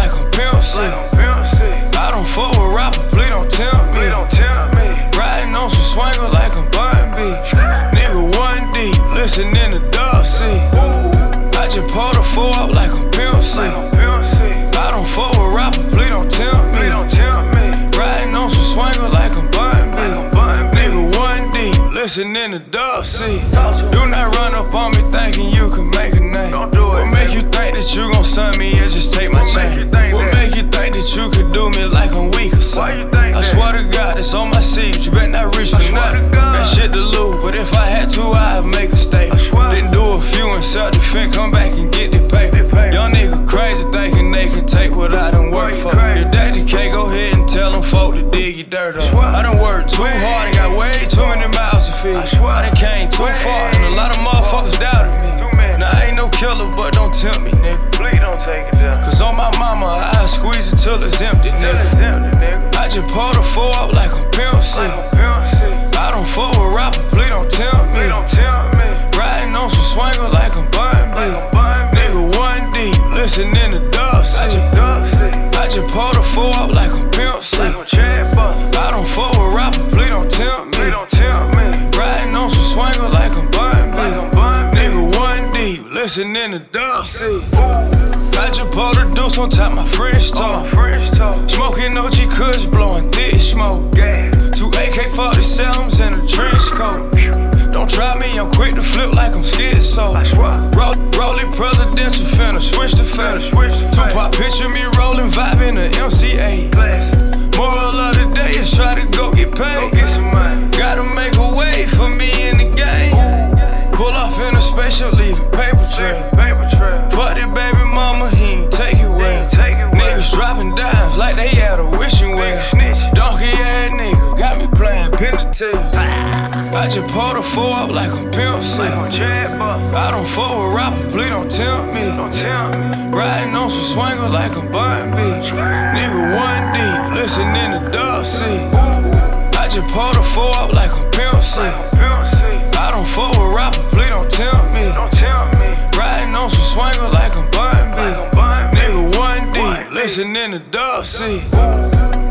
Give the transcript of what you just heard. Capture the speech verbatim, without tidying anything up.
like I'm Pimp C. I don't fuck with rappers, please don't tempt me. Riding on some swanger like I'm Bun B. Nigga one deep, listening to Dub C. I just pulled a four up like I'm Pimp C. I don't fuck with rappers, please don't tempt me. Riding on some swanger like I'm Bun B. Nigga one deep, listening to Dub C. Do not run up on me thinking you can make a name. What make you think that you gon' sun me and just take my chain? What make you think that you could do me like I'm weak or something? I swear to God, it's on my seed, you better not reach for nothing. Got shit to lose, but if I had to, I'd make a statement. Then do a few in self-defense, come back and get the paper. Young nigga crazy thinking they can take what I done work for. If daddy can't, go ahead and tell them folk to dig your dirt up. I done worked too hard and got way too many miles to feed. I done came too far and a lot of motherfuckers doubted me. Now I ain't no killer, but don't tempt me, nigga. Please don't take it down. Cause on my mama, I squeeze it till it's empty, nigga. I just pulled a four up like I'm Pimp C. I don't fuck with rappers, please don't tempt me. Riding on some swanger like I'm Bun B. Nigga one deep, listening to Dub C. I just pulled a four up like I'm Pimp C. I don't fuck with rappers, please don't tempt me. Riding on some swanger like I'm Bun B. Nigga one deep, listening to Dub C. I just pulled a deuce on top my French toe. Smoking O G Kush, blowing thick smoke. Two A K forty-sevens and a trench coat. Don't try me, I'm quick to flip like I'm schizo. Roll, rolling presidential, finna switch to fed. Tupac picture me rolling, vibing the M C A. Moral of the day is try to go get paid. Gotta make a way for me in the game. Pull off in a spaceship, leaving paper trail. Fuck that baby mama, he ain't take it well. Niggas dropping dimes like they had a wishing well. Donkey ass nigga got me playing pin the tail. I just pulled a four up like I'm Pimp C. I don't fuck with rappers, please don't tempt me. Riding on some swanger like I'm Bun B. Nigga one deep, listening to Dub C. I just pulled a four up like I'm Pimp C. I don't fuck with rappers, please don't tempt me. Riding on some swanger like I'm Bun B. Nigga one deep, listening to Dub C.